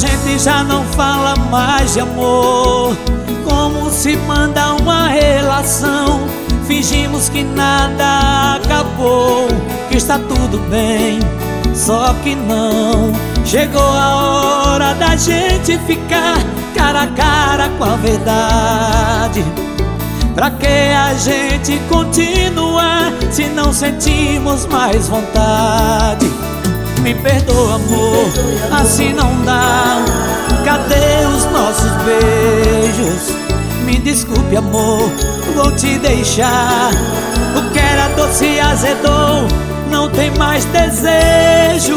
gente já não fala mais de amor. Como se manda uma relação? Fingimos que nada acabou, que está tudo bem, só que não. Chegou a hora da gente ficar cara a cara com a verdade. Pra que a gente continuar se não sentimos mais vontade? Me perdoa, amor, assim não dá. Cadê os nossos beijos? Me desculpe, amor, vou te deixar. O que era doce azedou, não tem mais desejos.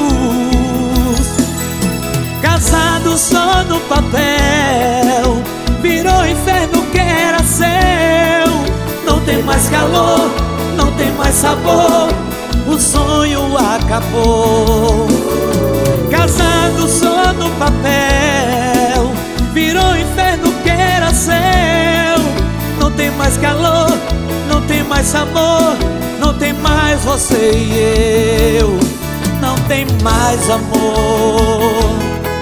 Casado só no papel, virou inferno que era seu. Não tem mais calor, não tem mais sabor, o sonho acabou. Casado só no papel, virou inferno que era seu. Não tem mais calor, não tem mais sabor, não tem mais você e eu. Não tem mais amor.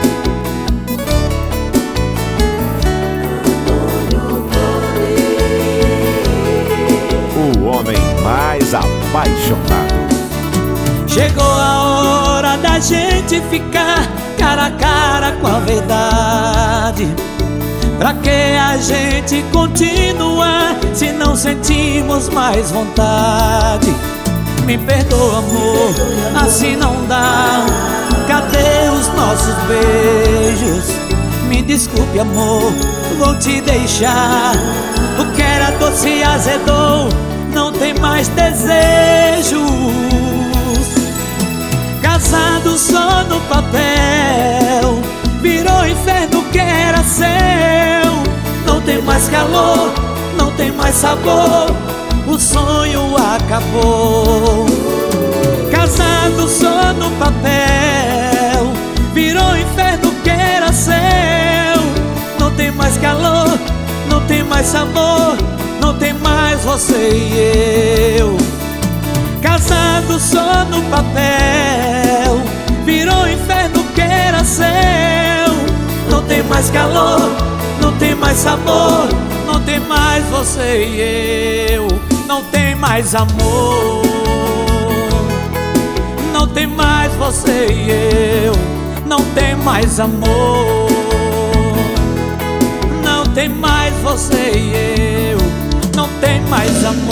O homem mais apaixonado. Chegou a hora da gente ficar cara a cara com a verdade. Pra que a gente continuar se não sentimos mais vontade? Me perdoa, amor, assim não dá. Cadê os nossos beijos? Me desculpe, amor, vou te deixar. O que era doce azedou, não tem mais desejos. Casado só no papel, virou inferno que era seu. Não tem mais calor, não tem mais sabor, o sonho acabou. Casado só no papel, virou inferno que era seu. Não tem mais calor, não tem mais sabor, não tem mais você e eu. Casado só no papel, virou inferno que era seu. Não tem mais calor, não tem mais sabor, não tem mais você e eu. Não tem mais amor, não tem mais você e eu. Não tem mais amor, não tem mais você e eu. Não tem mais amor.